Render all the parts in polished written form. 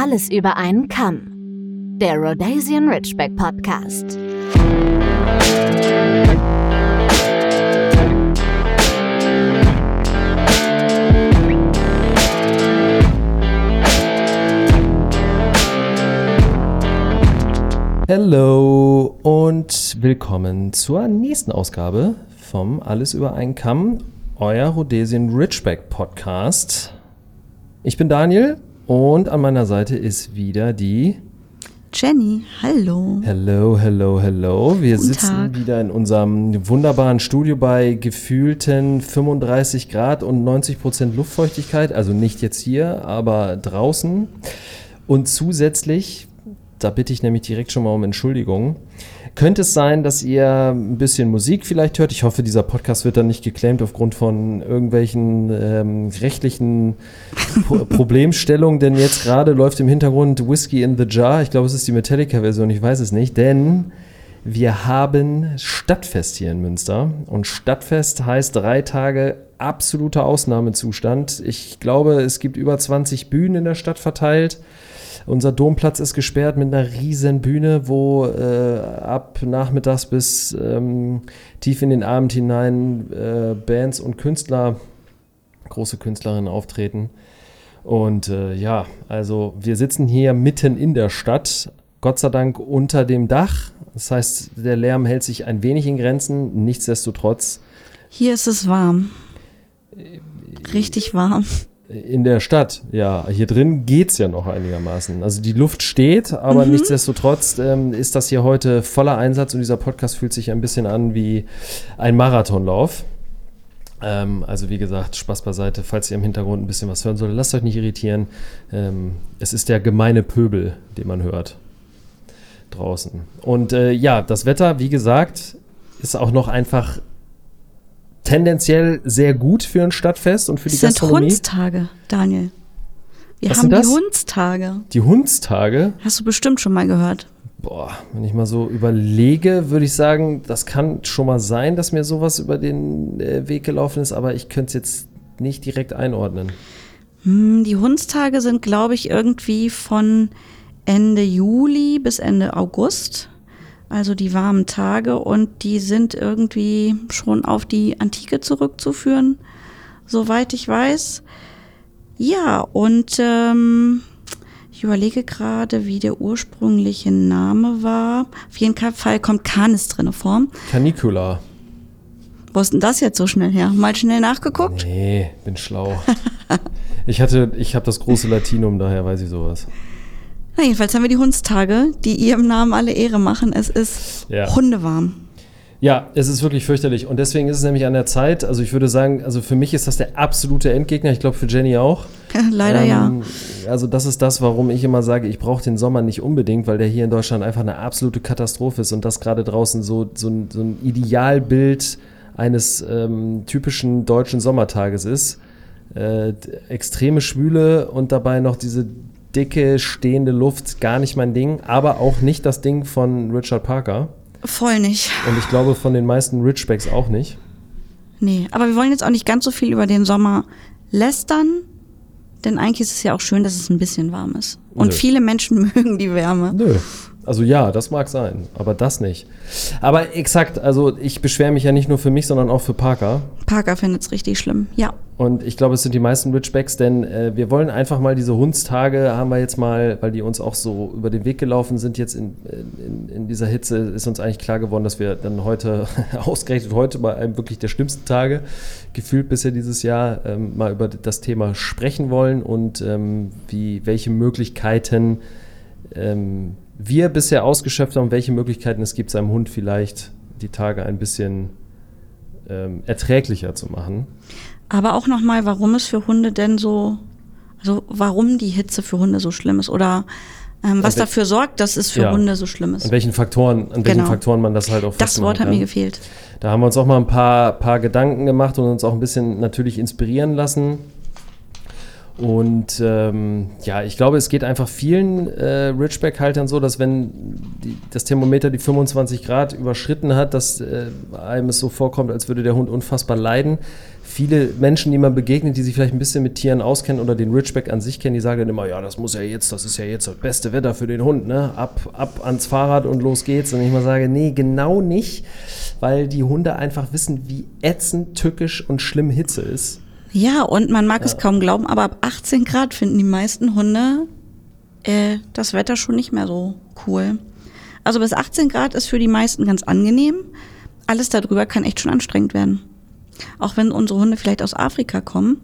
Alles über einen Kamm. Der Rhodesian Ridgeback Podcast. Hallo und willkommen zur nächsten Ausgabe vom Alles über einen Kamm, euer Rhodesian Ridgeback Podcast. Ich bin Daniel und an meiner Seite ist wieder die Jenny. Hallo. Hello. Wir Guten sitzen Tag. wieder in unserem wunderbaren Studio bei gefühlten 35 Grad und 90% Luftfeuchtigkeit. Also nicht jetzt hier, aber draußen. Und zusätzlich, da bitte ich nämlich direkt schon mal um Entschuldigung, könnte es sein, dass ihr ein bisschen Musik vielleicht hört. Ich hoffe, dieser Podcast wird dann nicht geclaimt aufgrund von irgendwelchen rechtlichen Problemstellungen, denn jetzt gerade läuft im Hintergrund Whiskey in the Jar. Ich glaube, es ist die Metallica-Version, ich weiß es nicht, denn wir haben Stadtfest hier in Münster und Stadtfest heißt 3 Tage absoluter Ausnahmezustand. Ich glaube, es gibt über 20 Bühnen in der Stadt verteilt. Unser Domplatz ist gesperrt mit einer riesen Bühne, wo ab nachmittags bis tief in den Abend hinein Bands und Künstler, große Künstlerinnen auftreten. Und ja, also wir sitzen hier mitten in der Stadt, Gott sei Dank unter dem Dach. Das heißt, der Lärm hält sich ein wenig in Grenzen, nichtsdestotrotz. Hier ist es warm. Richtig warm. In der Stadt, ja. Hier drin geht's ja noch einigermaßen. Also die Luft steht, aber nichtsdestotrotz ist das hier heute voller Einsatz und dieser Podcast fühlt sich ein bisschen an wie ein Marathonlauf. Also wie gesagt, Spaß beiseite. Falls ihr im Hintergrund ein bisschen was hören solltet, lasst euch nicht irritieren. Es ist der gemeine Pöbel, den man hört draußen. Und ja, das Wetter, wie gesagt, ist auch noch einfach tendenziell sehr gut für ein Stadtfest und für die Gastronomie. Das sind Hundstage, Daniel. Wir Was haben sind das? die Hundstage. Die Hundstage? Hast du bestimmt schon mal gehört. Boah, wenn ich mal so überlege, würde ich sagen, das kann schon mal sein, dass mir sowas über den Weg gelaufen ist, aber ich könnte es jetzt nicht direkt einordnen. Die Hundstage sind, glaube ich, irgendwie von Ende Juli bis Ende August. Also die warmen Tage, und die sind irgendwie schon auf die Antike zurückzuführen, soweit ich weiß. Ja, und ich überlege gerade, wie der ursprüngliche Name war. Auf jeden Fall kommt Canis drin vor. Canicula. Wo ist denn das jetzt so schnell her? Mal schnell nachgeguckt? Nee, bin schlau. Ich habe das große Latinum, daher weiß ich sowas. Na, jedenfalls haben wir die Hundstage, die ihrem Namen alle Ehre machen. Es ist hundewarm. Ja, es ist wirklich fürchterlich und deswegen ist es nämlich an der Zeit, also ich würde sagen, also für mich ist das der absolute Endgegner, ich glaube für Jenny auch. Leider ja. Also das ist das, warum ich immer sage, ich brauche den Sommer nicht unbedingt, weil der hier in Deutschland einfach eine absolute Katastrophe ist und das gerade draußen so ein Idealbild eines typischen deutschen Sommertages ist. Extreme Schwüle und dabei noch diese dicke, stehende Luft, gar nicht mein Ding, aber auch nicht das Ding von Richard Parker. Voll nicht. Und ich glaube von den meisten Ridgebacks auch nicht. Nee, aber wir wollen jetzt auch nicht ganz so viel über den Sommer lästern, denn eigentlich ist es ja auch schön, dass es ein bisschen warm ist. Und Nö. viele Menschen mögen die Wärme. Nö. Also ja, das mag sein, aber das nicht. Aber exakt, also ich beschwere mich ja nicht nur für mich, sondern auch für Parker. Parker findet es richtig schlimm, ja. Und ich glaube, es sind die meisten Ridgebacks, denn wir wollen einfach mal diese Hundstage, haben wir jetzt mal, weil die uns auch so über den Weg gelaufen sind, jetzt in dieser Hitze, ist uns eigentlich klar geworden, dass wir dann heute, ausgerechnet heute bei einem wirklich der schlimmsten Tage, gefühlt bisher dieses Jahr, mal über das Thema sprechen wollen und welche Möglichkeiten wir bisher ausgeschöpft haben, welche Möglichkeiten es gibt, seinem Hund vielleicht die Tage ein bisschen erträglicher zu machen. Aber auch nochmal, warum es für Hunde denn so, also warum die Hitze für Hunde so schlimm ist oder was dafür sorgt, dass es für Hunde so schlimm ist. An welchen Faktoren man das halt auch festmachen Das Wort hat kann. mir gefehlt. Da haben wir uns auch mal ein paar Gedanken gemacht und uns auch ein bisschen natürlich inspirieren lassen. Und ich glaube, es geht einfach vielen Ridgeback-Haltern so, dass wenn das Thermometer die 25 Grad überschritten hat, dass einem es so vorkommt, als würde der Hund unfassbar leiden. Viele Menschen, die man begegnet, die sich vielleicht ein bisschen mit Tieren auskennen oder den Ridgeback an sich kennen, die sagen dann immer, ja, das ist ja jetzt das beste Wetter für den Hund, ne? Ab ans Fahrrad und los geht's. Und ich mal sage, nee, genau nicht, weil die Hunde einfach wissen, wie ätzend, tückisch und schlimm Hitze ist. Ja, und man mag es kaum glauben, aber ab 18 Grad finden die meisten Hunde das Wetter schon nicht mehr so cool. Also bis 18 Grad ist für die meisten ganz angenehm. Alles darüber kann echt schon anstrengend werden. Auch wenn unsere Hunde vielleicht aus Afrika kommen.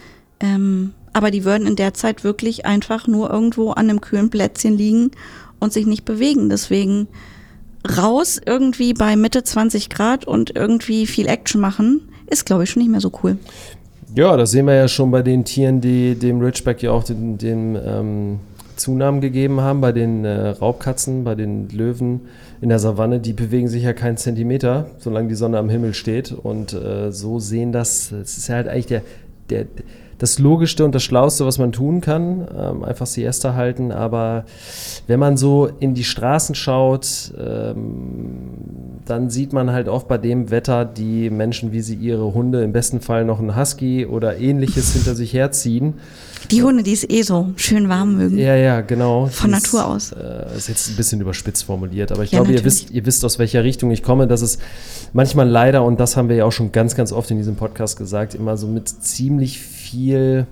Aber die würden in der Zeit wirklich einfach nur irgendwo an einem kühlen Plätzchen liegen und sich nicht bewegen. Deswegen raus irgendwie bei Mitte 20 Grad und irgendwie viel Action machen, ist, glaube ich, schon nicht mehr so cool. Ja, das sehen wir ja schon bei den Tieren, die dem Ridgeback ja auch den Zunamen gegeben haben, bei den Raubkatzen, bei den Löwen in der Savanne, die bewegen sich ja keinen Zentimeter, solange die Sonne am Himmel steht. Und so sehen das ist ja halt eigentlich das Logischste und das Schlauste, was man tun kann, einfach Siesta halten. Aber wenn man so in die Straßen schaut, dann sieht man halt oft bei dem Wetter die Menschen, wie sie ihre Hunde, im besten Fall noch einen Husky oder ähnliches hinter sich herziehen. Die Hunde, die es so schön warm mögen. Ja, genau. Von Natur aus. Ist jetzt ein bisschen überspitzt formuliert, aber ich Ja, glaube, natürlich. ihr wisst, aus welcher Richtung ich komme, dass es manchmal leider, und das haben wir ja auch schon ganz, ganz oft in diesem Podcast gesagt, immer so mit ziemlich viel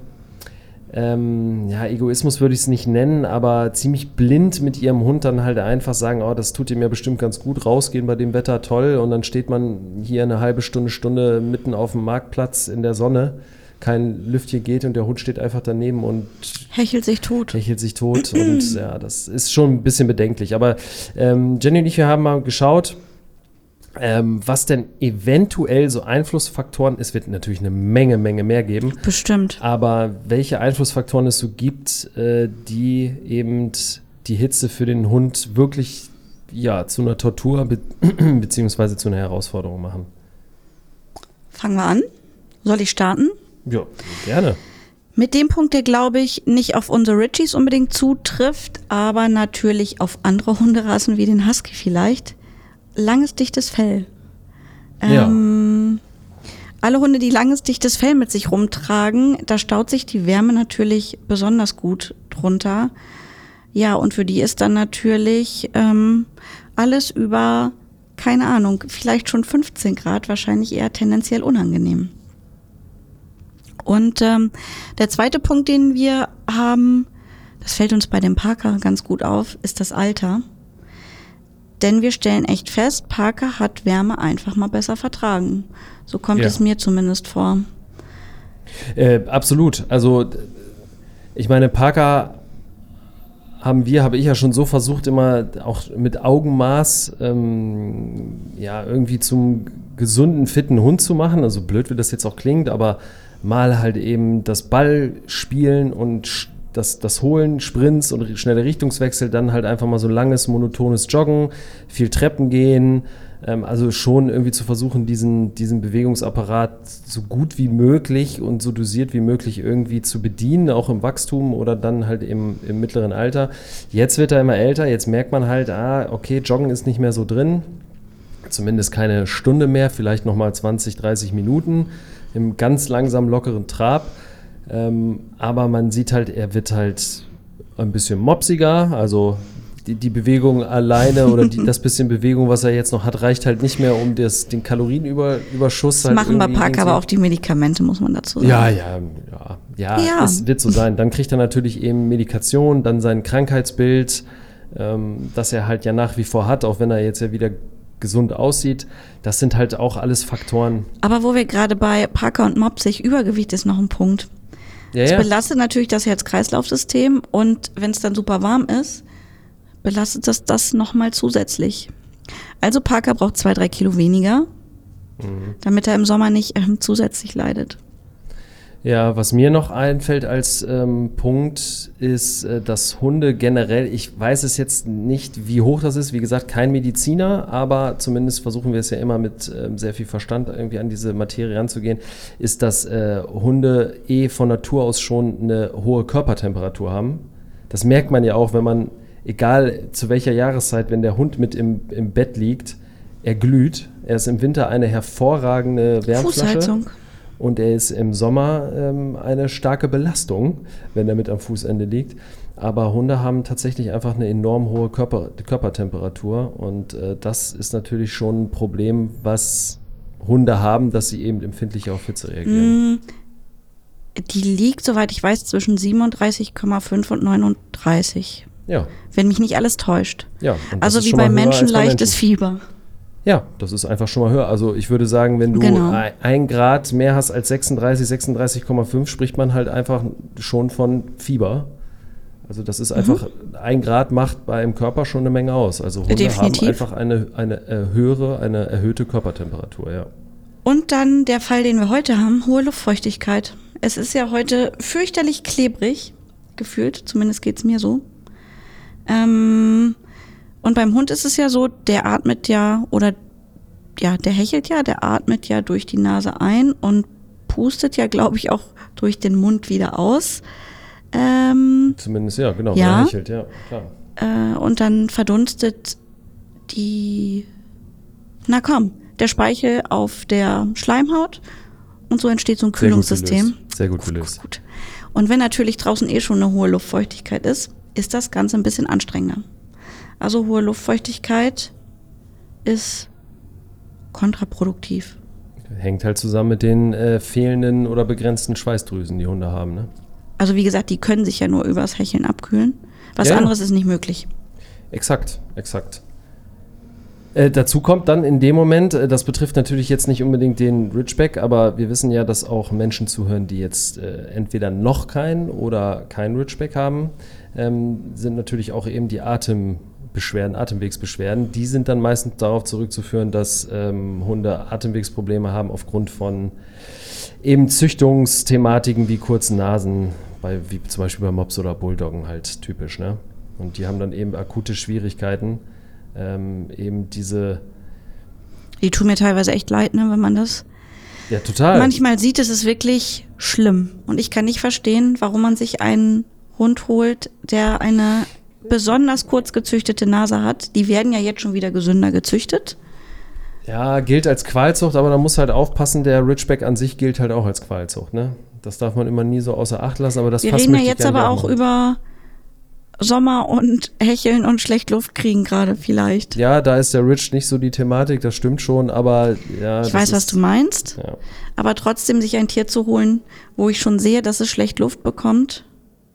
Egoismus würde ich es nicht nennen, aber ziemlich blind mit ihrem Hund dann halt einfach sagen, oh, das tut ihm ja bestimmt ganz gut, rausgehen bei dem Wetter, toll, und dann steht man hier eine halbe Stunde mitten auf dem Marktplatz in der Sonne, kein Lüftchen geht und der Hund steht einfach daneben und Hechelt sich tot. Und ja, das ist schon ein bisschen bedenklich. Aber Jenny und ich, wir haben mal geschaut, was denn eventuell so Einflussfaktoren, es wird natürlich eine Menge mehr geben. Bestimmt. Aber welche Einflussfaktoren es so gibt, die eben die Hitze für den Hund wirklich zu einer Tortur beziehungsweise zu einer Herausforderung machen. Fangen wir an. Soll ich starten? Ja, gerne. Mit dem Punkt, der, glaube ich, nicht auf unsere Ritchies unbedingt zutrifft, aber natürlich auf andere Hunderassen wie den Husky vielleicht. Langes, dichtes Fell. Ja. Alle Hunde, die langes, dichtes Fell mit sich rumtragen, da staut sich die Wärme natürlich besonders gut drunter. Ja, und für die ist dann natürlich alles über, keine Ahnung, vielleicht schon 15 Grad wahrscheinlich eher tendenziell unangenehm. Und der zweite Punkt, den wir haben, das fällt uns bei dem Parker ganz gut auf, ist das Alter. Denn wir stellen echt fest, Parker hat Wärme einfach mal besser vertragen. So kommt es mir zumindest vor. Absolut. Also ich meine, Parker habe ich ja schon so versucht, immer auch mit Augenmaß irgendwie zum gesunden, fitten Hund zu machen. Also blöd, wie das jetzt auch klingt, aber mal halt eben das Ballspielen und das Holen, Sprints und schnelle Richtungswechsel, dann halt einfach mal so langes, monotones Joggen, viel Treppen gehen, also schon irgendwie zu versuchen, diesen Bewegungsapparat so gut wie möglich und so dosiert wie möglich irgendwie zu bedienen, auch im Wachstum oder dann halt im mittleren Alter. Jetzt wird er immer älter, jetzt merkt man halt, okay, Joggen ist nicht mehr so drin, zumindest keine Stunde mehr, vielleicht nochmal 20, 30 Minuten im ganz langsam lockeren Trab. Aber man sieht halt, er wird halt ein bisschen mopsiger, also die Bewegung alleine oder das bisschen Bewegung, was er jetzt noch hat, reicht halt nicht mehr, um den Kalorienüberschuss das halt machen bei Parker aber auch die Medikamente, muss man dazu sagen. Ja, es wird so sein. Dann kriegt er natürlich eben Medikation, dann sein Krankheitsbild, das er halt ja nach wie vor hat, auch wenn er jetzt ja wieder gesund aussieht. Das sind halt auch alles Faktoren. Aber wo wir gerade bei Parker und mopsig, Übergewicht ist noch ein Punkt. Es belastet natürlich das Herz-Kreislauf-System und wenn es dann super warm ist, belastet das nochmal zusätzlich. Also Parker braucht 2-3 Kilo weniger, damit er im Sommer nicht zusätzlich leidet. Ja, was mir noch einfällt als Punkt ist, dass Hunde generell, ich weiß es jetzt nicht, wie hoch das ist, wie gesagt, kein Mediziner, aber zumindest versuchen wir es ja immer mit sehr viel Verstand irgendwie an diese Materie ranzugehen, ist, dass Hunde von Natur aus schon eine hohe Körpertemperatur haben. Das merkt man ja auch, wenn man, egal zu welcher Jahreszeit, wenn der Hund mit im Bett liegt, er glüht. Er ist im Winter eine hervorragende Wärmflasche. Fußheizung. Und er ist im Sommer eine starke Belastung, wenn er mit am Fußende liegt. Aber Hunde haben tatsächlich einfach eine enorm hohe Körpertemperatur. Und das ist natürlich schon ein Problem, was Hunde haben, dass sie eben empfindlicher auf Hitze reagieren. Die liegt, soweit ich weiß, zwischen 37,5 und 39. Ja. Wenn mich nicht alles täuscht. Ja, also wie bei Menschen leichtes Fieber. Ja, das ist einfach schon mal höher. Also ich würde sagen, wenn du 1 Grad mehr hast als 36,5, spricht man halt einfach schon von Fieber. Also das ist einfach, 1 Grad macht beim Körper schon eine Menge aus. Also Hunde Definitiv. haben einfach eine erhöhte Körpertemperatur, ja. Und dann der Fall, den wir heute haben, hohe Luftfeuchtigkeit. Es ist ja heute fürchterlich klebrig, gefühlt, zumindest geht's mir so. Und beim Hund ist es ja so, der atmet ja, der hechelt ja, der atmet ja durch die Nase ein und pustet ja, glaube ich, auch durch den Mund wieder aus. Zumindest, ja, genau, ja. Der hechelt, ja, klar. Und dann verdunstet der Speichel auf der Schleimhaut und so entsteht so ein Kühlungssystem. Sehr gut gelöst. Gut. Und wenn natürlich draußen schon eine hohe Luftfeuchtigkeit ist das Ganze ein bisschen anstrengender. Also hohe Luftfeuchtigkeit ist kontraproduktiv. Hängt halt zusammen mit den fehlenden oder begrenzten Schweißdrüsen, die Hunde haben, ne? Also wie gesagt, die können sich ja nur übers Hecheln abkühlen. Was anderes ist nicht möglich. Exakt. Dazu kommt dann in dem Moment, das betrifft natürlich jetzt nicht unbedingt den Ridgeback, aber wir wissen ja, dass auch Menschen zuhören, die jetzt entweder noch keinen oder keinen Ridgeback haben, sind natürlich auch eben die Atemwegsbeschwerden. Die sind dann meistens darauf zurückzuführen, dass Hunde Atemwegsprobleme haben aufgrund von eben Züchtungsthematiken wie kurzen Nasen, wie zum Beispiel bei Mops oder Bulldoggen halt typisch, ne? Und die haben dann eben akute Schwierigkeiten, eben diese... Die tun mir teilweise echt leid, ne, wenn man das... Ja, total. Manchmal sieht es wirklich schlimm. Und ich kann nicht verstehen, warum man sich einen Hund holt, der eine besonders kurz gezüchtete Nase hat. Die werden ja jetzt schon wieder gesünder gezüchtet. Ja, gilt als Qualzucht, aber da muss halt aufpassen, der Ridgeback an sich gilt halt auch als Qualzucht, ne? Das darf man immer nie so außer Acht lassen, aber das Wir reden ja jetzt aber auch über Sommer und Hecheln und schlecht Luft kriegen gerade vielleicht. Ja, da ist der Ridge nicht so die Thematik, das stimmt schon, aber ja. Ich weiß, was du meinst, ja. Aber trotzdem sich ein Tier zu holen, wo ich schon sehe, dass es schlecht Luft bekommt,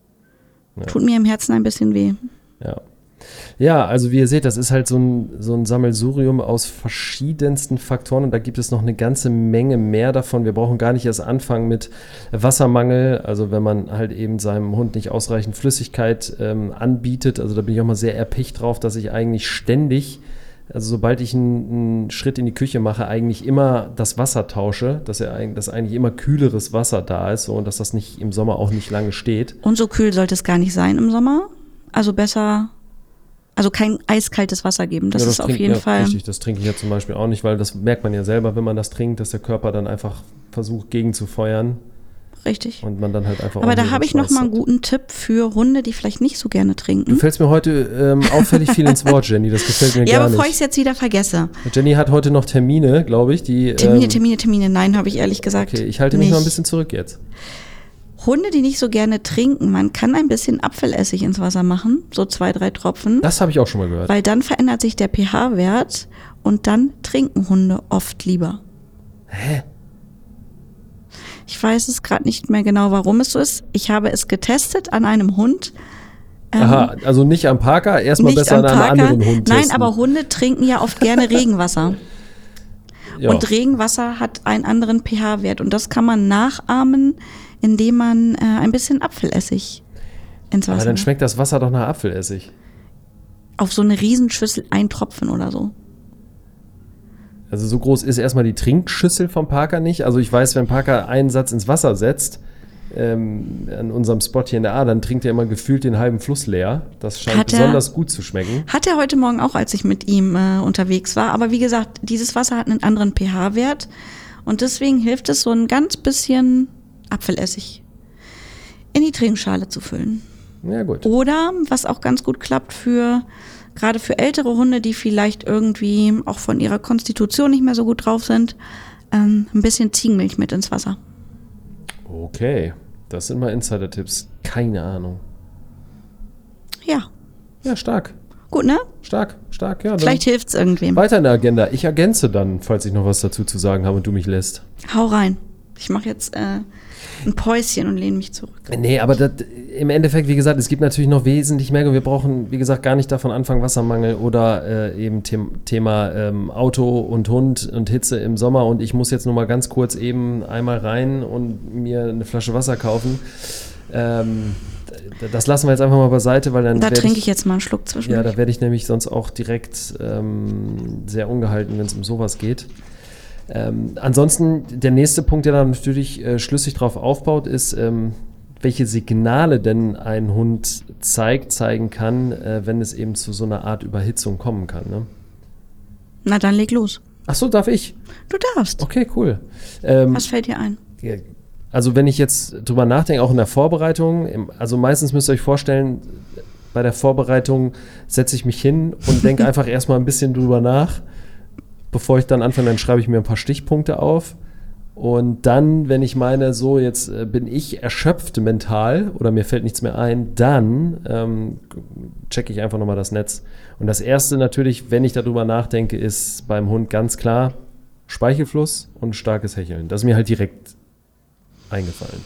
tut mir im Herzen ein bisschen weh. Ja. Ja, also wie ihr seht, das ist halt so ein Sammelsurium aus verschiedensten Faktoren und da gibt es noch eine ganze Menge mehr davon. Wir brauchen gar nicht erst anfangen mit Wassermangel, also wenn man halt eben seinem Hund nicht ausreichend Flüssigkeit anbietet, also da bin ich auch mal sehr erpicht drauf, dass ich eigentlich ständig, also sobald ich einen Schritt in die Küche mache, eigentlich immer das Wasser tausche, dass eigentlich immer kühleres Wasser da ist so, und dass das nicht im Sommer auch nicht lange steht. Und so kühl sollte es gar nicht sein im Sommer, also besser... Also kein eiskaltes Wasser geben, das ist auf jeden Fall... Richtig, das trinke ich ja zum Beispiel auch nicht, weil das merkt man ja selber, wenn man das trinkt, dass der Körper dann einfach versucht, gegenzufeuern. Richtig. Und man dann halt einfach... Aber da habe ich noch mal einen guten Tipp für Hunde, die vielleicht nicht so gerne trinken. Du fällst mir heute auffällig viel ins Wort, Jenny, das gefällt mir gar nicht. Ja, bevor ich es jetzt wieder vergesse. Jenny hat heute noch Termine, glaube ich. Termine, nein, habe ich ehrlich gesagt. Okay, ich halte mich mal ein bisschen zurück jetzt. Hunde, die nicht so gerne trinken, man kann ein bisschen Apfelessig ins Wasser machen, so 2-3 Tropfen. Das habe ich auch schon mal gehört. Weil dann verändert sich der pH-Wert und dann trinken Hunde oft lieber. Hä? Ich weiß es gerade nicht mehr genau, warum es so ist. Ich habe es getestet an einem Hund. Aha, also nicht am Parker, erstmal besser an einem anderen Hund testen. Nein, aber Hunde trinken ja oft gerne Regenwasser. Ja. Und Regenwasser hat einen anderen pH-Wert und das kann man nachahmen, indem man ein bisschen Apfelessig ins Wasser... Aber dann schmeckt das Wasser doch nach Apfelessig. Auf so eine Riesenschüssel 1 Tropfen oder so. Also so groß ist erstmal die Trinkschüssel vom Parker nicht. Also ich weiß, wenn Parker einen Satz ins Wasser setzt, an unserem Spot hier in der A, dann trinkt er immer gefühlt den halben Fluss leer. Das scheint besonders gut zu schmecken. Hat er heute Morgen auch, als ich mit ihm unterwegs war. Aber wie gesagt, dieses Wasser hat einen anderen pH-Wert und deswegen hilft es, so ein ganz bisschen Apfelessig in die Trinkschale zu füllen. Ja, gut. Oder, was auch ganz gut klappt gerade für ältere Hunde, die vielleicht irgendwie auch von ihrer Konstitution nicht mehr so gut drauf sind, ein bisschen Ziegenmilch mit ins Wasser. Okay, das sind mal Insider-Tipps. Keine Ahnung. Ja. Ja, stark. Gut, ne? Stark, ja. Vielleicht hilft's irgendwem. Weiter in der Agenda. Ich ergänze dann, falls ich noch was dazu zu sagen habe und du mich lässt. Hau rein. Ich mache jetzt ein Päuschen und lehne mich zurück. Nee, aber im Endeffekt, wie gesagt, es gibt natürlich noch wesentlich mehr. Wir brauchen, wie gesagt, gar nicht davon anfangen, Wassermangel oder eben Thema Auto und Hund und Hitze im Sommer. Und ich muss jetzt nur mal ganz kurz eben einmal rein und mir eine Flasche Wasser kaufen. Das lassen wir jetzt einfach mal beiseite, weil dann. Da trinke ich jetzt mal einen Schluck zwischendurch. Ja, da werde ich nämlich sonst auch direkt sehr ungehalten, wenn es um sowas geht. Ansonsten, der nächste Punkt, der da natürlich schlüssig drauf aufbaut, ist, welche Signale denn ein Hund zeigen kann, wenn es eben zu so einer Art Überhitzung kommen kann. Ne? Na, dann leg los. Ach so, darf ich? Du darfst. Okay, cool. Was fällt dir ein? Also wenn ich jetzt drüber nachdenke, auch in der Vorbereitung, also meistens müsst ihr euch vorstellen, bei der Vorbereitung setze ich mich hin und denke einfach erstmal ein bisschen drüber nach. Bevor ich dann anfange, dann schreibe ich mir ein paar Stichpunkte auf. Und dann, wenn ich meine, so jetzt bin ich erschöpft mental oder mir fällt nichts mehr ein, dann checke ich einfach nochmal das Netz. Und das Erste natürlich, wenn ich darüber nachdenke, ist beim Hund ganz klar Speichelfluss und starkes Hecheln. Das ist mir halt direkt eingefallen.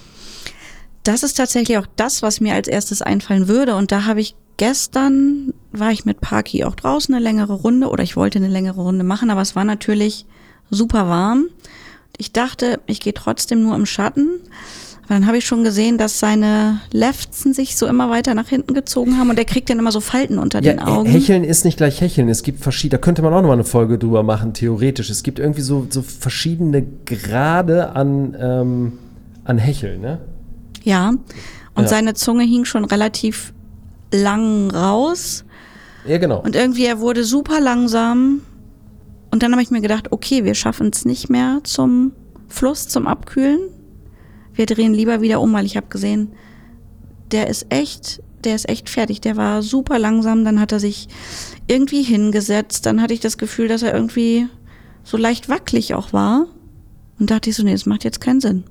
Das ist tatsächlich auch das, was mir als erstes einfallen würde. Und da habe ich gestern, war ich mit Parky auch draußen eine längere Runde oder ich wollte eine längere Runde machen, aber es war natürlich super warm. Ich dachte, ich gehe trotzdem nur im Schatten. Aber dann habe ich schon gesehen, dass seine Lefzen sich so immer weiter nach hinten gezogen haben und er kriegt dann immer so Falten unter den Augen. Hecheln ist nicht gleich Hecheln. Es gibt verschiedene, da könnte man auch nochmal eine Folge drüber machen, theoretisch. Es gibt irgendwie so verschiedene Grade an Hecheln, ne? Ja, und seine Zunge hing schon relativ lang raus. Ja, genau. Und irgendwie, er wurde super langsam. Und dann habe ich mir gedacht, okay, wir schaffen es nicht mehr zum Fluss, zum Abkühlen. Wir drehen lieber wieder um, weil ich habe gesehen, der ist echt fertig. Der war super langsam. Dann hat er sich irgendwie hingesetzt. Dann hatte ich das Gefühl, dass er irgendwie so leicht wackelig auch war. Und dachte ich so, nee, das macht jetzt keinen Sinn.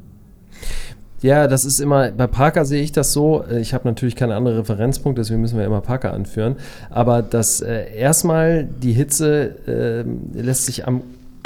Ja, das ist immer, bei Parker sehe ich das so, ich habe natürlich keine andere Referenzpunkte, deswegen müssen wir immer Parker anführen, aber das erstmal die Hitze lässt sich am,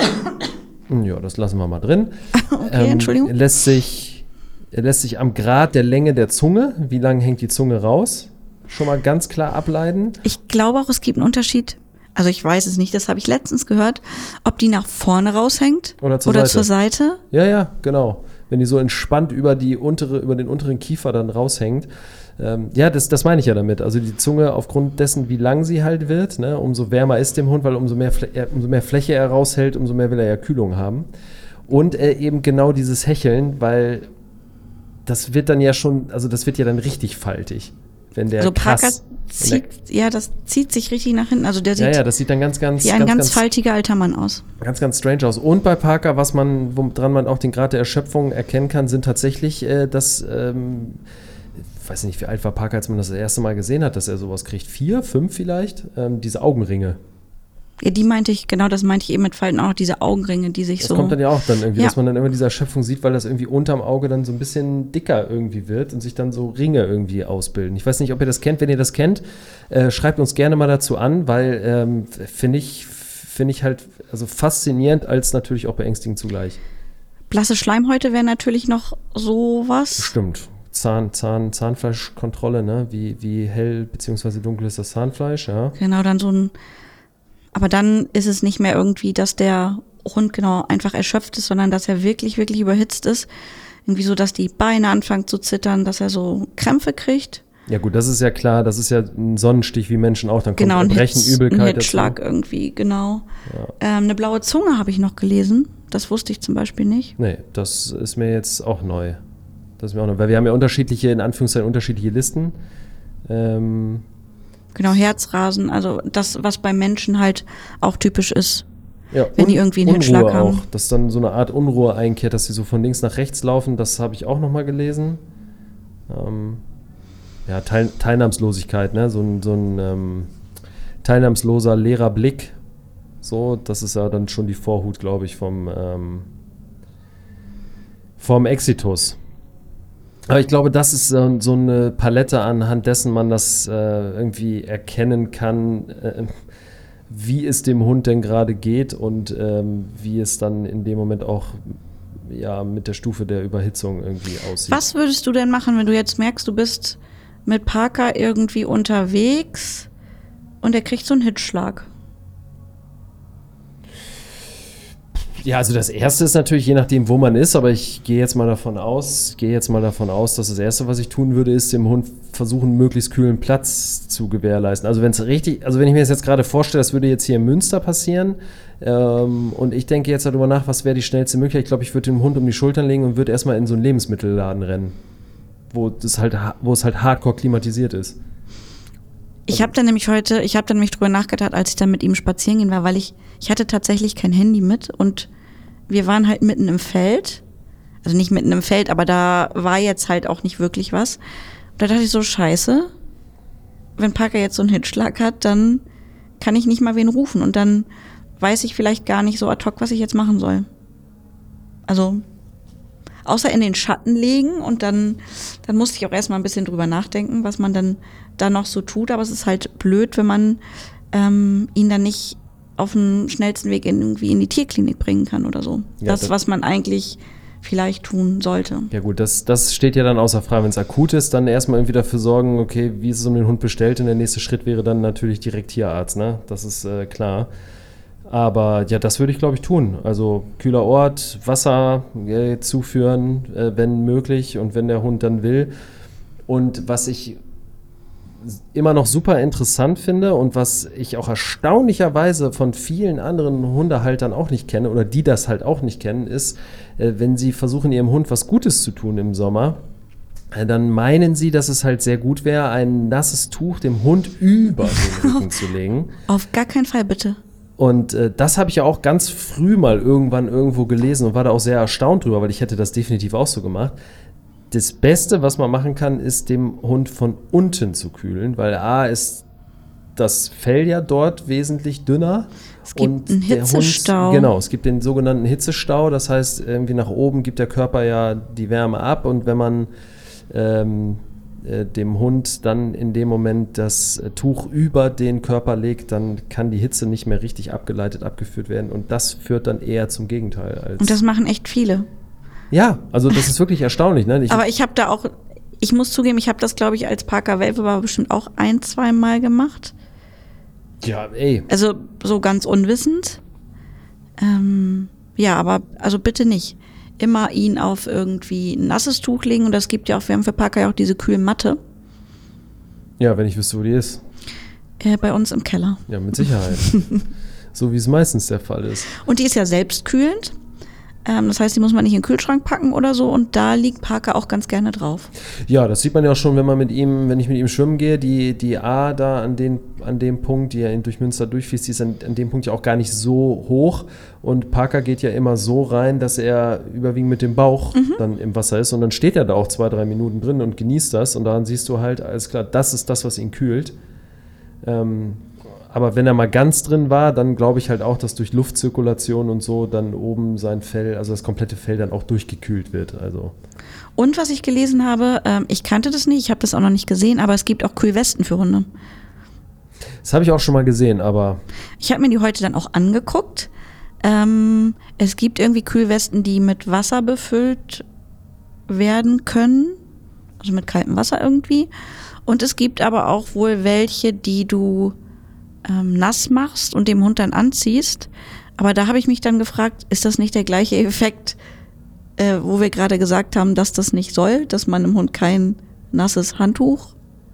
ja, das lassen wir mal drin, okay, Entschuldigung. lässt sich am Grad der Länge der Zunge, wie lang hängt die Zunge raus, schon mal ganz klar ableiten. Ich glaube auch, es gibt einen Unterschied, also ich weiß es nicht, das habe ich letztens gehört, ob die nach vorne raushängt oder zur Seite. Ja, genau. Wenn die so entspannt über den unteren Kiefer dann raushängt. Ja, das meine ich ja damit. Also die Zunge aufgrund dessen, wie lang sie halt wird, ne, umso wärmer ist dem Hund, weil umso mehr Fläche er raushält, umso mehr will er ja Kühlung haben. Und eben genau dieses Hecheln, weil das wird dann ja schon, also das wird ja dann richtig faltig. Wenn der also Parker das zieht sich richtig nach hinten. Also der sieht das sieht dann ganz wie ein ganz faltiger alter Mann aus. Ganz, ganz strange aus. Und bei Parker, woran man auch den Grad der Erschöpfung erkennen kann, sind tatsächlich ich weiß nicht, wie alt war Parker, als man das erste Mal gesehen hat, dass er sowas kriegt. 4, 5 vielleicht? Diese Augenringe. Ja, das meinte ich eben mit Falten auch, diese Augenringe, die sich das so... Das kommt dann ja auch dann irgendwie, dass man dann immer diese Erschöpfung sieht, weil das irgendwie unterm Auge dann so ein bisschen dicker irgendwie wird und sich dann so Ringe irgendwie ausbilden. Ich weiß nicht, ob ihr das kennt. Wenn ihr das kennt, schreibt uns gerne mal dazu an, weil finde ich halt also faszinierend als natürlich auch beängstigend zugleich. Blasse Schleimhäute wäre natürlich noch sowas. Stimmt. Zahnfleischkontrolle, ne? Wie hell bzw. dunkel ist das Zahnfleisch, ja. Genau, aber dann ist es nicht mehr irgendwie, dass der Hund genau einfach erschöpft ist, sondern dass er wirklich, wirklich überhitzt ist. Irgendwie so, dass die Beine anfangen zu zittern, dass er so Krämpfe kriegt. Ja gut, das ist ja klar, das ist ja ein Sonnenstich wie Menschen auch. Dann kommt genau, Erbrechen, Übelkeit ein Hitzschlag dazu. Irgendwie, genau. Ja. Eine blaue Zunge habe ich noch gelesen. Das wusste ich zum Beispiel nicht. Nee, das ist mir jetzt auch neu. Das ist mir auch noch, weil wir haben ja unterschiedliche, in Anführungszeichen unterschiedliche Listen. Genau, Herzrasen, also das, was bei Menschen halt auch typisch ist, Ja, wenn die irgendwie einen Hitzschlag Unruhe haben. auch, dass dann so eine Art Unruhe einkehrt, dass sie so von links nach rechts laufen, das habe ich auch nochmal gelesen. Ja, Teilnahmslosigkeit, ne? So ein teilnahmsloser, leerer Blick. So, das ist ja dann schon die Vorhut, glaube ich, vom Exitus. Aber ich glaube, das ist so eine Palette, anhand dessen man das irgendwie erkennen kann, wie es dem Hund denn gerade geht und wie es dann in dem Moment auch mit der Stufe der Überhitzung irgendwie aussieht. Was würdest du denn machen, wenn du jetzt merkst, du bist mit Parker irgendwie unterwegs und er kriegt so einen Hitzschlag? Ja, also das Erste ist natürlich, je nachdem, wo man ist, aber ich gehe jetzt mal davon aus, dass das Erste, was ich tun würde, ist, dem Hund versuchen, möglichst kühlen Platz zu gewährleisten. Also wenn ich mir das jetzt gerade vorstelle, das würde jetzt hier in Münster passieren, und ich denke jetzt darüber nach, was wäre die schnellste Möglichkeit. Ich glaube, ich würde den Hund um die Schultern legen und würde erstmal in so einen Lebensmittelladen rennen, wo es halt hardcore klimatisiert ist. Ich habe dann nämlich drüber nachgedacht, als ich dann mit ihm spazieren gehen war, weil ich hatte tatsächlich kein Handy mit und wir waren halt mitten im Feld. Also nicht mitten im Feld, aber da war jetzt halt auch nicht wirklich was. Und da dachte ich so, scheiße, wenn Parker jetzt so einen Hitzschlag hat, dann kann ich nicht mal wen rufen und dann weiß ich vielleicht gar nicht so ad hoc, was ich jetzt machen soll. Also außer in den Schatten legen und dann musste ich auch erstmal ein bisschen drüber nachdenken, was man dann da noch so tut, aber es ist halt blöd, wenn man ihn dann nicht auf dem schnellsten Weg irgendwie in die Tierklinik bringen kann oder so. Ja, das, was man eigentlich vielleicht tun sollte. Ja gut, das steht ja dann außer Frage. Wenn es akut ist, dann erstmal irgendwie dafür sorgen, okay, wie ist es um den Hund bestellt, und der nächste Schritt wäre dann natürlich direkt Tierarzt, ne? Das ist klar. Aber ja, das würde ich, glaube ich, tun. Also kühler Ort, Wasser zuführen, wenn möglich und wenn der Hund dann will. Und was ich immer noch super interessant finde und was ich auch erstaunlicherweise von vielen anderen Hundehaltern auch nicht kenne oder die das halt auch nicht kennen, ist, wenn sie versuchen, ihrem Hund was Gutes zu tun im Sommer, dann meinen sie, dass es halt sehr gut wäre, ein nasses Tuch dem Hund über den Rücken zu legen. Auf gar keinen Fall, bitte. Und das habe ich ja auch ganz früh mal irgendwann irgendwo gelesen und war da auch sehr erstaunt drüber, weil ich hätte das definitiv auch so gemacht. Das Beste, was man machen kann, ist, dem Hund von unten zu kühlen, weil A ist das Fell ja dort wesentlich dünner. Es gibt einen Hitzestau. Genau, es gibt den sogenannten Hitzestau, das heißt, irgendwie nach oben gibt der Körper ja die Wärme ab und wenn man dem Hund dann in dem Moment das Tuch über den Körper legt, dann kann die Hitze nicht mehr richtig abgeführt werden und das führt dann eher zum Gegenteil. Und das machen echt viele. Ja, also das ist wirklich erstaunlich. Ne? Aber ich muss zugeben, ich habe das, glaube ich, als Parker Welpe war bestimmt auch 1-2 Mal gemacht. Ja, ey. Also so ganz unwissend. Ja, aber also bitte nicht. Immer ihn auf irgendwie ein nasses Tuch legen und das gibt ja auch, wir haben für Parker ja auch diese Kühlmatte. Ja, wenn ich wüsste, wo die ist. Bei uns im Keller. Ja, mit Sicherheit. So wie es meistens der Fall ist. Und die ist ja selbstkühlend. Das heißt, die muss man nicht in den Kühlschrank packen oder so und da liegt Parker auch ganz gerne drauf. Ja, das sieht man ja auch schon, wenn ich mit ihm schwimmen gehe, die A da an dem Punkt, die ja durch Münster durchfließt, die ist an dem Punkt ja auch gar nicht so hoch und Parker geht ja immer so rein, dass er überwiegend mit dem Bauch dann im Wasser ist und dann steht er da auch 2-3 Minuten drin und genießt das und daran siehst du halt, alles klar, das ist das, was ihn kühlt. Aber wenn er mal ganz drin war, dann glaube ich halt auch, dass durch Luftzirkulation und so dann oben sein Fell, also das komplette Fell dann auch durchgekühlt wird. Also. Und was ich gelesen habe, ich kannte das nicht, ich habe das auch noch nicht gesehen, aber es gibt auch Kühlwesten für Hunde. Das habe ich auch schon mal gesehen, aber... Ich habe mir die heute dann auch angeguckt. Es gibt irgendwie Kühlwesten, die mit Wasser befüllt werden können, also mit kaltem Wasser irgendwie. Und es gibt aber auch wohl welche, die du nass machst und dem Hund dann anziehst. Aber da habe ich mich dann gefragt, ist das nicht der gleiche Effekt, wo wir gerade gesagt haben, dass das nicht soll, dass man dem Hund kein nasses Handtuch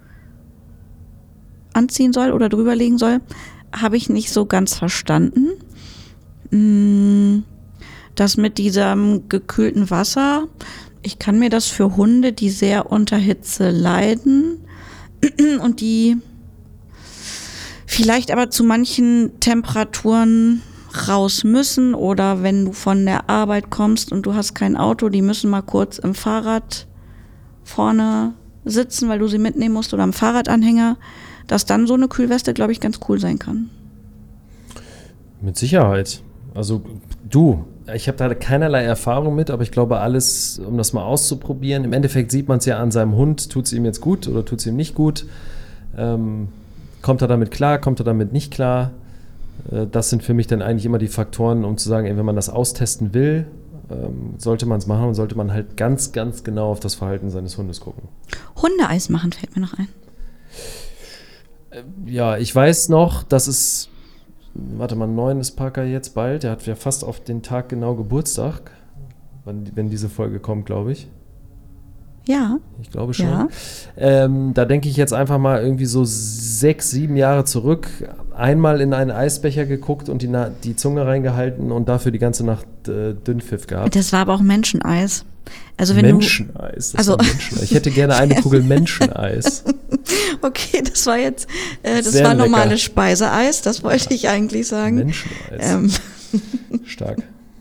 anziehen soll oder drüberlegen soll? Habe ich nicht so ganz verstanden. Das mit diesem gekühlten Wasser, Ich kann mir das für Hunde, die sehr unter Hitze leiden und die vielleicht aber zu manchen Temperaturen raus müssen oder wenn du von der Arbeit kommst und du hast kein Auto, die müssen mal kurz im Fahrrad vorne sitzen, weil du sie mitnehmen musst oder am Fahrradanhänger, dass dann so eine Kühlweste, glaube ich, ganz cool sein kann. Mit Sicherheit. Also ich habe da keinerlei Erfahrung mit, aber ich glaube alles, um das mal auszuprobieren. Im Endeffekt sieht man es ja an seinem Hund, tut es ihm jetzt gut oder tut es ihm nicht gut. Kommt er damit klar, kommt er damit nicht klar? Das sind für mich dann eigentlich immer die Faktoren, um zu sagen, wenn man das austesten will, sollte man es machen und sollte man halt ganz, ganz genau auf das Verhalten seines Hundes gucken. Hundeeis machen fällt mir noch ein. Ja, ich weiß noch, dass es, 9 ist Parker jetzt bald, der hat ja fast auf den Tag genau Geburtstag, wenn diese Folge kommt, glaube ich. Ja. Ich glaube schon. Ja. Da denke ich jetzt einfach mal irgendwie so 6, 7 Jahre zurück, einmal in einen Eisbecher geguckt und die Zunge reingehalten und dafür die ganze Nacht Dünnpfiff gehabt. Das war aber auch Menscheneis. Also wenn Menscheneis? Das war Menscheneis. Ich hätte gerne eine Kugel Menscheneis. Okay, das war jetzt, das Sehr war normales lecker. Speiseeis, das wollte ich eigentlich sagen. Menscheneis. Stark.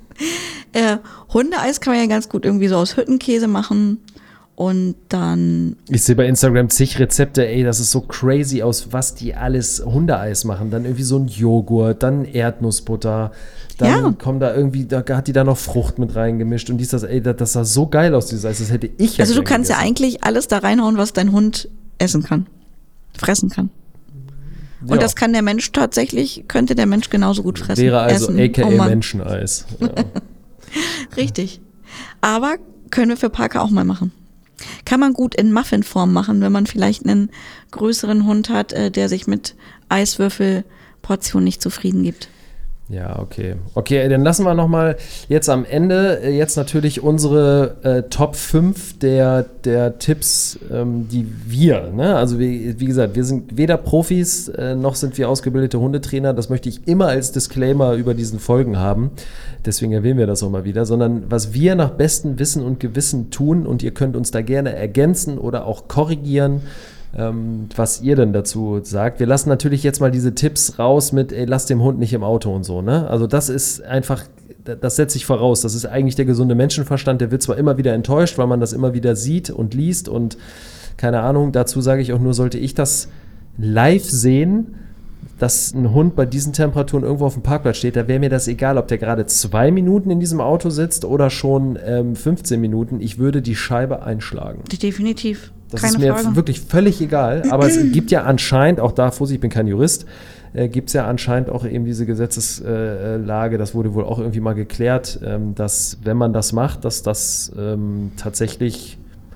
Hundeeis kann man ja ganz gut irgendwie so aus Hüttenkäse machen. Und dann. Ich sehe bei Instagram zig Rezepte, das ist so crazy, aus was die alles Hundeeis machen. Dann irgendwie so ein Joghurt, dann Erdnussbutter, dann kommt da irgendwie, da hat die da noch Frucht mit reingemischt und das sah so geil aus, dieses Eis, das hätte ich ja. Also du kannst ja eigentlich alles da reinhauen, was dein Hund essen kann, fressen kann. Und das kann der Mensch tatsächlich, könnte der Mensch genauso gut fressen. Wäre also essen. aka Menscheneis. Ja. Richtig. Aber können wir für Parker auch mal machen. Kann man gut in Muffinform machen, wenn man vielleicht einen größeren Hund hat, der sich mit Eiswürfelportionen nicht zufrieden gibt. Ja, okay. Okay, dann lassen wir nochmal jetzt am Ende jetzt natürlich unsere Top 5 der Tipps, die wir, ne? Also wie gesagt, wir sind weder Profis, noch sind wir ausgebildete Hundetrainer. Das möchte ich immer als Disclaimer über diesen Folgen haben. Deswegen erwähnen wir das auch mal wieder. Sondern was wir nach bestem Wissen und Gewissen tun, und ihr könnt uns da gerne ergänzen oder auch korrigieren, was ihr denn dazu sagt. Wir lassen natürlich jetzt mal diese Tipps raus mit, lasst dem Hund nicht im Auto und so, ne? Also das ist einfach, das setze ich voraus. Das ist eigentlich der gesunde Menschenverstand. Der wird zwar immer wieder enttäuscht, weil man das immer wieder sieht und liest und keine Ahnung. Dazu sage ich auch nur, sollte ich das live sehen, dass ein Hund bei diesen Temperaturen irgendwo auf dem Parkplatz steht, da wäre mir das egal, ob der gerade 2 Minuten in diesem Auto sitzt oder schon 15 Minuten. Ich würde die Scheibe einschlagen. Definitiv. Das Keine ist mir Frage. wirklich völlig egal, aber es gibt ja anscheinend, auch da, Vorsicht, ich bin kein Jurist, gibt es ja anscheinend auch eben diese Gesetzeslage, das wurde wohl auch irgendwie mal geklärt, dass wenn man das macht, dass das tatsächlich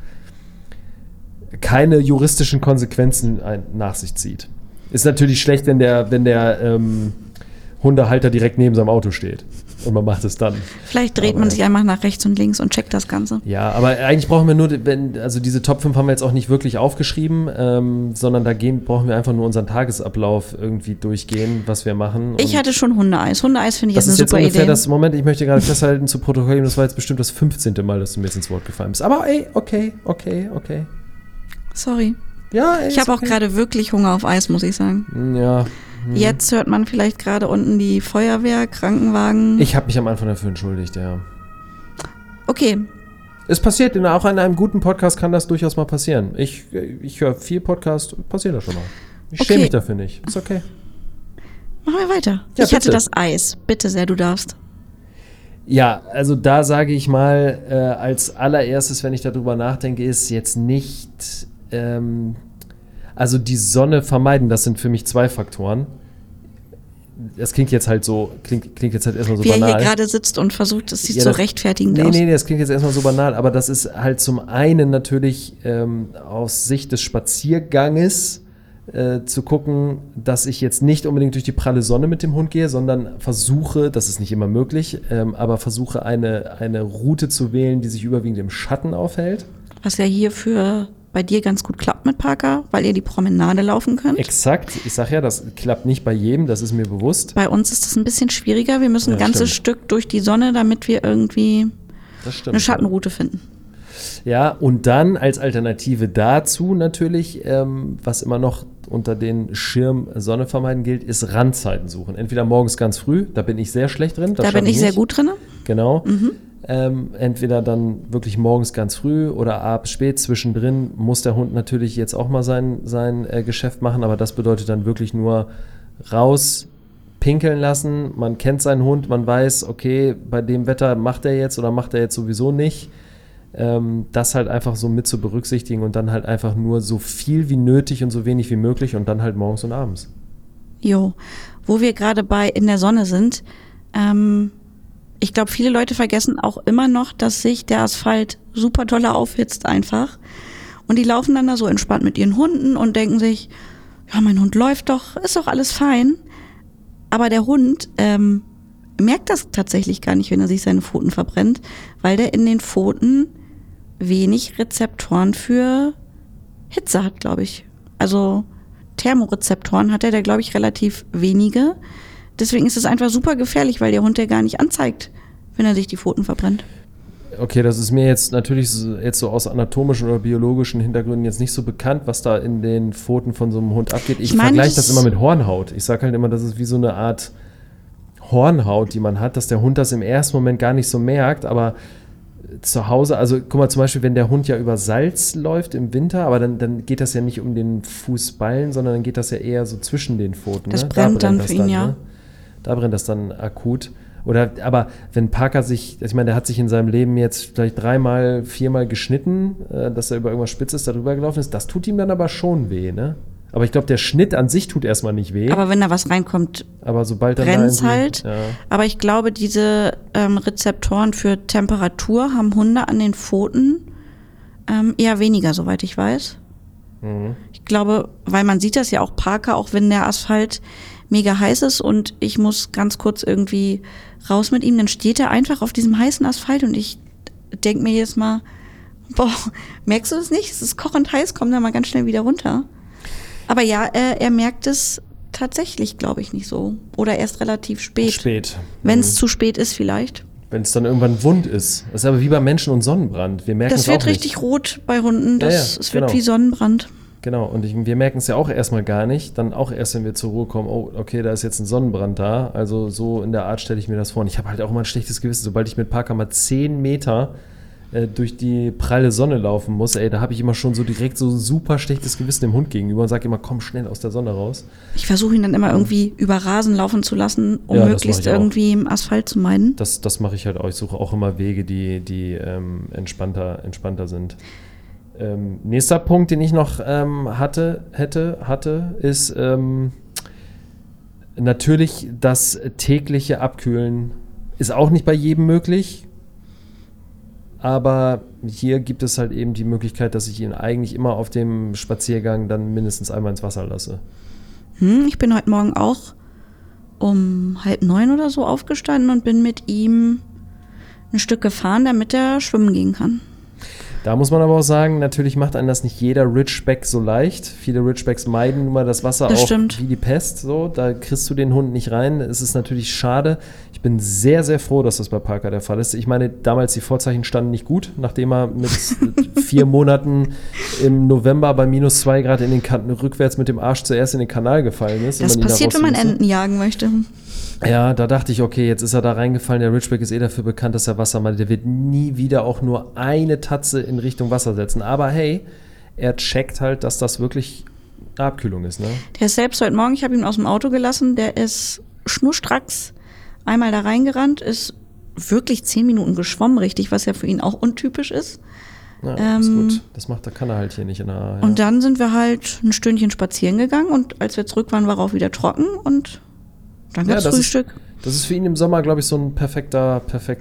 keine juristischen Konsequenzen nach sich zieht. Ist natürlich schlecht, wenn der Hundehalter direkt neben seinem Auto steht und man macht es dann. Vielleicht dreht man sich einfach nach rechts und links und checkt das Ganze. Ja, aber eigentlich brauchen wir nur, also diese Top 5 haben wir jetzt auch nicht wirklich aufgeschrieben, sondern brauchen wir einfach nur unseren Tagesablauf irgendwie durchgehen, was wir machen. Ich hatte schon Hundeeis. Hundeeis finde ich jetzt eine super Idee. Das ist jetzt ungefähr Idee. ich möchte gerade festhalten, zu Protokoll, das war jetzt bestimmt das 15. Mal, dass du mir jetzt ins Wort gefallen bist. Aber okay. Sorry. Ja, ich habe auch gerade wirklich Hunger auf Eis, muss ich sagen. Ja. Jetzt hört man vielleicht gerade unten die Feuerwehr, Krankenwagen. Ich habe mich am Anfang dafür entschuldigt, ja. Okay. Es passiert, auch in einem guten Podcast kann das durchaus mal passieren. Ich höre viel Podcast, passiert das schon mal. Ich schäme mich dafür nicht. Ist okay. Machen wir weiter. Ja, ich hatte das Eis. Bitte sehr, du darfst. Ja, also da sage ich mal, als allererstes, wenn ich darüber nachdenke, ist jetzt nicht, also die Sonne vermeiden, das sind für mich 2 Faktoren. Das klingt jetzt halt jetzt halt erstmal so Wie banal. Wie er hier gerade sitzt und versucht, es sieht so rechtfertigend aus. Nee, das klingt jetzt erstmal so banal, aber das ist halt zum einen natürlich aus Sicht des Spazierganges zu gucken, dass ich jetzt nicht unbedingt durch die pralle Sonne mit dem Hund gehe, sondern versuche, das ist nicht immer möglich, aber versuche eine Route zu wählen, die sich überwiegend im Schatten aufhält. Was ja hier bei dir ganz gut klappt mit Parker, weil ihr die Promenade laufen könnt. Exakt, ich sag ja, das klappt nicht bei jedem, das ist mir bewusst. Bei uns ist das ein bisschen schwieriger, wir müssen ein ganzes Stück durch die Sonne, damit wir irgendwie eine Schattenroute finden. Ja, und dann als Alternative dazu natürlich, was immer noch unter den Schirm Sonne vermeiden gilt, ist Randzeiten suchen. Entweder morgens ganz früh, da bin ich sehr schlecht drin. Da bin ich sehr gut drin. Genau. Entweder dann wirklich morgens ganz früh oder abends spät. Zwischendrin muss der Hund natürlich jetzt auch mal sein Geschäft machen, aber das bedeutet dann wirklich nur raus, pinkeln lassen. Man kennt seinen Hund, man weiß, okay, bei dem Wetter macht er jetzt oder macht er jetzt sowieso nicht. Das halt einfach so mit zu berücksichtigen und dann halt einfach nur so viel wie nötig und so wenig wie möglich und dann halt morgens und abends. Jo, wo wir gerade bei in der Sonne sind, ich glaube, viele Leute vergessen auch immer noch, dass sich der Asphalt super toll aufhitzt einfach. Und die laufen dann da so entspannt mit ihren Hunden und denken sich, ja, mein Hund läuft doch, ist doch alles fein. Aber der Hund merkt das tatsächlich gar nicht, wenn er sich seine Pfoten verbrennt, weil der in den Pfoten wenig Rezeptoren für Hitze hat, glaube ich. Also Thermorezeptoren hat der glaube ich, relativ wenige. Deswegen ist es einfach super gefährlich, weil der Hund der gar nicht anzeigt, wenn er sich die Pfoten verbrennt. Okay, das ist mir jetzt natürlich jetzt so aus anatomischen oder biologischen Hintergründen jetzt nicht so bekannt, was da in den Pfoten von so einem Hund abgeht. Ich vergleiche das immer mit Hornhaut. Ich sage halt immer, das ist wie so eine Art Hornhaut, die man hat, dass der Hund das im ersten Moment gar nicht so merkt, aber zu Hause, also guck mal zum Beispiel, wenn der Hund ja über Salz läuft im Winter, aber dann geht das ja nicht um den Fußballen, sondern dann geht das ja eher so zwischen den Pfoten. Das brennt dann für ihn, ja. Ne? Da brennt das dann akut. Aber wenn Parker ich meine, der hat sich in seinem Leben jetzt vielleicht 3-mal, 4-mal geschnitten, dass er über irgendwas Spitzes darüber gelaufen ist, das tut ihm dann aber schon weh, ne? Aber ich glaube, der Schnitt an sich tut erstmal nicht weh. Aber wenn da was reinkommt, aber sobald brennt's halt. Ja. Aber ich glaube, diese Rezeptoren für Temperatur haben Hunde an den Pfoten eher weniger, soweit ich weiß. Mhm. Ich glaube, weil man sieht das ja auch Parker, auch wenn der Asphalt mega heiß ist und ich muss ganz kurz irgendwie raus mit ihm, dann steht er einfach auf diesem heißen Asphalt und ich denke mir jetzt mal, boah, merkst du das nicht? Es ist kochend heiß, komm da mal ganz schnell wieder runter. Aber ja, er merkt es tatsächlich, glaube ich, nicht so. Oder erst relativ spät. Wenn es zu spät ist vielleicht. Wenn es dann irgendwann wund ist. Das ist aber wie bei Menschen und Sonnenbrand. Wir merken es auch nicht. Das wird richtig rot bei Hunden. Es wird wie Sonnenbrand. Genau, und wir merken es ja auch erstmal gar nicht. Dann auch erst, wenn wir zur Ruhe kommen, oh, okay, da ist jetzt ein Sonnenbrand da. Also so in der Art stelle ich mir das vor. Und ich habe halt auch immer ein schlechtes Gewissen, sobald ich mit Parker mal 10 Meter durch die pralle Sonne laufen muss, da habe ich immer schon so direkt so super schlechtes Gewissen dem Hund gegenüber und sage immer, komm schnell aus der Sonne raus. Ich versuche ihn dann immer irgendwie über Rasen laufen zu lassen, um möglichst irgendwie im Asphalt zu meiden. Das mache ich halt auch. Ich suche auch immer Wege, die entspannter sind. Nächster Punkt, den ich noch hatte, ist natürlich das tägliche Abkühlen. Ist auch nicht bei jedem möglich. Aber hier gibt es halt eben die Möglichkeit, dass ich ihn eigentlich immer auf dem Spaziergang dann mindestens einmal ins Wasser lasse. Ich bin heute Morgen auch um 8:30 oder so aufgestanden und bin mit ihm ein Stück gefahren, damit er schwimmen gehen kann. Da muss man aber auch sagen, natürlich macht einem das nicht jeder Ridgeback so leicht. Viele Ridgebacks meiden nun mal das Wasser auch wie die Pest. So. Da kriegst du den Hund nicht rein. Es ist natürlich schade. Ich bin sehr, sehr froh, dass das bei Parker der Fall ist. Ich meine, damals die Vorzeichen standen nicht gut, nachdem er mit 4 Monaten im November bei -2 Grad rückwärts mit dem Arsch zuerst in den Kanal gefallen ist. Das passiert, wenn man Enten jagen möchte. Ja, da dachte ich, okay, jetzt ist er da reingefallen. Der Ridgeback ist dafür bekannt, dass er Wasser macht. Der wird nie wieder auch nur eine Tatze in Richtung Wasser setzen. Aber hey, er checkt halt, dass das wirklich eine Abkühlung ist. Ne? Der ist selbst heute Morgen, ich habe ihn aus dem Auto gelassen, der ist schnurstracks einmal da reingerannt, ist wirklich 10 Minuten geschwommen, richtig, was ja für ihn auch untypisch ist. Ja, ist gut. Das kann er halt hier nicht in der A. Ja. Und dann sind wir halt ein Stündchen spazieren gegangen und als wir zurück waren, war er auch wieder trocken und dann gab's Frühstück. Das ist für ihn im Sommer, glaube ich, so ein perfekter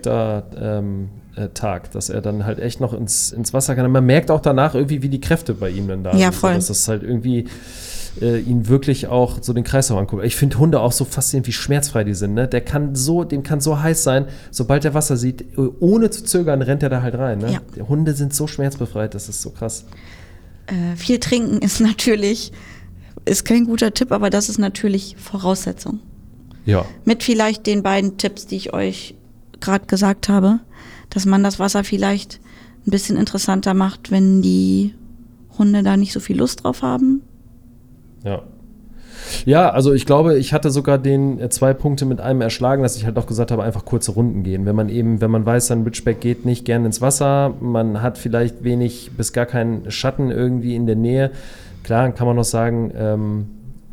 Tag, dass er dann halt echt noch ins Wasser kann. Und man merkt auch danach irgendwie, wie die Kräfte bei ihm dann da sind. Ja, voll. Dass das halt irgendwie ihn wirklich auch so den Kreislauf anguckt. Ich finde Hunde auch so faszinierend, wie schmerzfrei die sind. Ne? Dem kann so heiß sein, sobald er Wasser sieht, ohne zu zögern, rennt er da halt rein. Ne? Ja. Die Hunde sind so schmerzbefreit, das ist so krass. Viel trinken ist kein guter Tipp, aber das ist natürlich Voraussetzung. Ja. Mit vielleicht den beiden Tipps, die ich euch gerade gesagt habe, dass man das Wasser vielleicht ein bisschen interessanter macht, wenn die Hunde da nicht so viel Lust drauf haben. Ja. Ja, also ich glaube, ich hatte sogar den 2 Punkte mit einem erschlagen, dass ich halt auch gesagt habe, einfach kurze Runden gehen. Wenn man weiß, ein Ridgeback geht nicht gern ins Wasser, man hat vielleicht wenig bis gar keinen Schatten irgendwie in der Nähe. Klar, kann man noch sagen,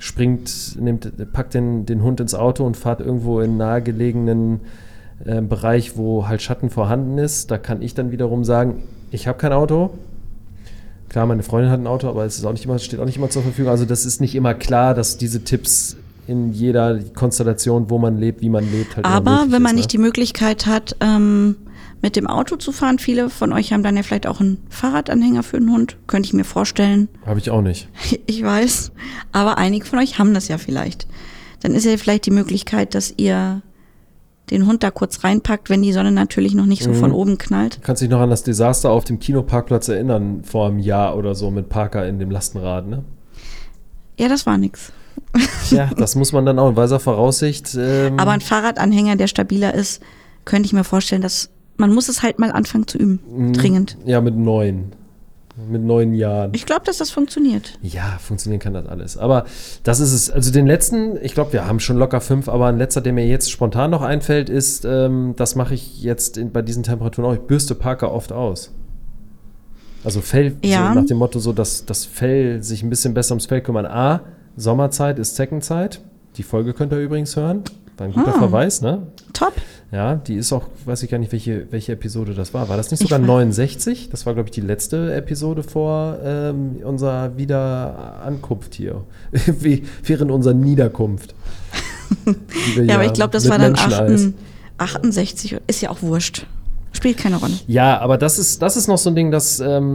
packt den Hund ins Auto und fahrt irgendwo in einen nahegelegenen Bereich, wo halt Schatten vorhanden ist. Da kann ich dann wiederum sagen, ich habe kein Auto. Klar, meine Freundin hat ein Auto, aber es ist auch nicht immer, steht auch nicht immer zur Verfügung. Also das ist nicht immer klar, dass diese Tipps in jeder Konstellation, wo man lebt, wie man lebt, halt aber wenn man ist, nicht die Möglichkeit hat, mit dem Auto zu fahren, viele von euch haben dann ja vielleicht auch einen Fahrradanhänger für den Hund, könnte ich mir vorstellen. Habe ich auch nicht. Ich weiß, aber einige von euch haben das ja vielleicht. Dann ist ja vielleicht die Möglichkeit, dass ihr den Hund da kurz reinpackt, wenn die Sonne natürlich noch nicht so von oben knallt. Du kannst dich noch an das Desaster auf dem Kinoparkplatz erinnern, vor einem Jahr oder so mit Parker in dem Lastenrad, ne? Ja, das war nix. Ja, das muss man dann auch in weiser Voraussicht. Aber ein Fahrradanhänger, der stabiler ist, könnte ich mir vorstellen, dass man muss es halt mal anfangen zu üben, dringend. Ja, mit 9 Jahren. Ich glaube, dass das funktioniert. Ja, funktionieren kann das alles. Aber das ist es. Also den letzten, ich glaube, wir haben schon locker 5, aber ein letzter, der mir jetzt spontan noch einfällt, ist, das mache ich jetzt bei diesen Temperaturen auch, ich bürste Parker oft aus. Also Fell, ja. So nach dem Motto, so dass das Fell sich ein bisschen besser ums Fell kümmern. A, Sommerzeit ist Zeckenzeit. Die Folge könnt ihr übrigens hören. War ein guter Verweis, ne? Top. Ja, die ist auch, weiß ich gar nicht, welche Episode das war. War das nicht sogar 69? Das war, glaube ich, die letzte Episode vor unserer Wiederankunft hier. Während unserer Niederkunft. Ja, aber ich glaube, das war dann 68. Ist ja auch wurscht. Spielt keine Rolle. Ja, aber das ist noch so ein Ding, dass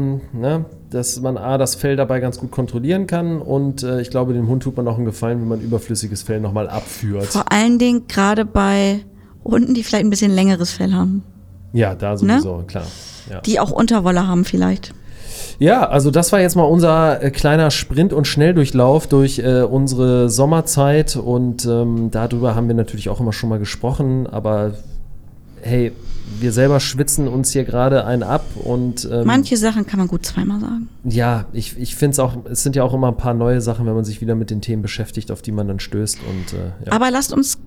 man das Fell dabei ganz gut kontrollieren kann und ich glaube, dem Hund tut man auch einen Gefallen, wenn man überflüssiges Fell nochmal abführt. Vor allen Dingen gerade bei Hunden, die vielleicht ein bisschen längeres Fell haben. Ja, da sowieso, klar. Ja. Die auch Unterwolle haben vielleicht. Ja, also das war jetzt mal unser kleiner Sprint- und Schnelldurchlauf durch unsere Sommerzeit und darüber haben wir natürlich auch immer schon mal gesprochen, aber hey, wir selber schwitzen uns hier gerade einen ab und manche Sachen kann man gut zweimal sagen. Ja, ich finde es auch, es sind ja auch immer ein paar neue Sachen, wenn man sich wieder mit den Themen beschäftigt, auf die man dann stößt und ja. Aber lasst uns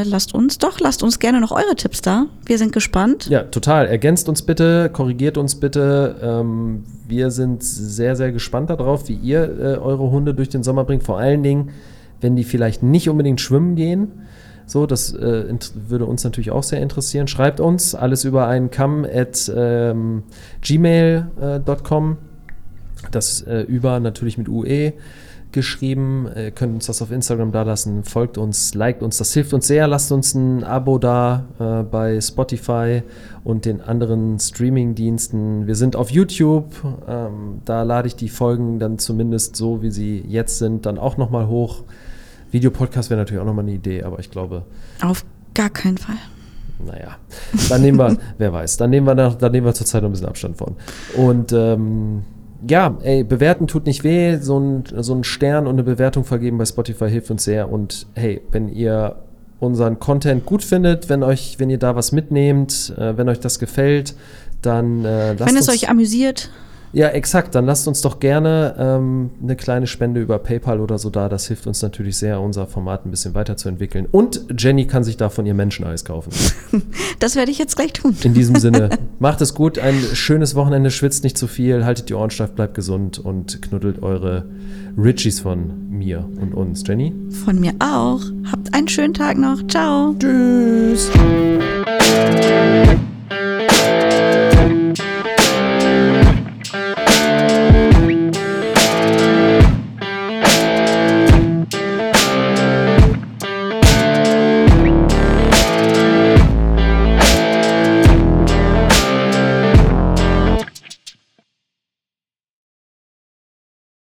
gerne noch eure Tipps da. Wir sind gespannt. Ja, total. Ergänzt uns bitte, korrigiert uns bitte. Wir sind sehr, sehr gespannt darauf, wie ihr eure Hunde durch den Sommer bringt. Vor allen Dingen, wenn die vielleicht nicht unbedingt schwimmen gehen. So, das würde uns natürlich auch sehr interessieren. Schreibt uns alles über einen kamm@gmail.com. Das über natürlich mit UE geschrieben. Ihr könnt uns das auf Instagram da lassen. Folgt uns, liked uns. Das hilft uns sehr. Lasst uns ein Abo da bei Spotify und den anderen Streaming-Diensten. Wir sind auf YouTube. Da lade ich die Folgen dann zumindest so, wie sie jetzt sind, dann auch nochmal hoch. Videopodcast wäre natürlich auch nochmal eine Idee, aber ich glaube... Auf gar keinen Fall. Naja, dann nehmen wir, wer weiß, dann nehmen wir zurzeit noch ein bisschen Abstand von. Und bewerten tut nicht weh, so ein Stern und eine Bewertung vergeben bei Spotify hilft uns sehr. Und hey, wenn ihr unseren Content gut findet, wenn ihr da was mitnehmt, wenn euch das gefällt, dann lasst uns... Wenn es euch amüsiert... Ja, exakt. Dann lasst uns doch gerne eine kleine Spende über PayPal oder so da. Das hilft uns natürlich sehr, unser Format ein bisschen weiterzuentwickeln. Und Jenny kann sich davon ihr Menscheneis kaufen. Das werde ich jetzt gleich tun. In diesem Sinne, macht es gut. Ein schönes Wochenende. Schwitzt nicht zu viel. Haltet die Ohren steif, bleibt gesund und knuddelt eure Richies von mir und uns. Jenny? Von mir auch. Habt einen schönen Tag noch. Ciao. Tschüss.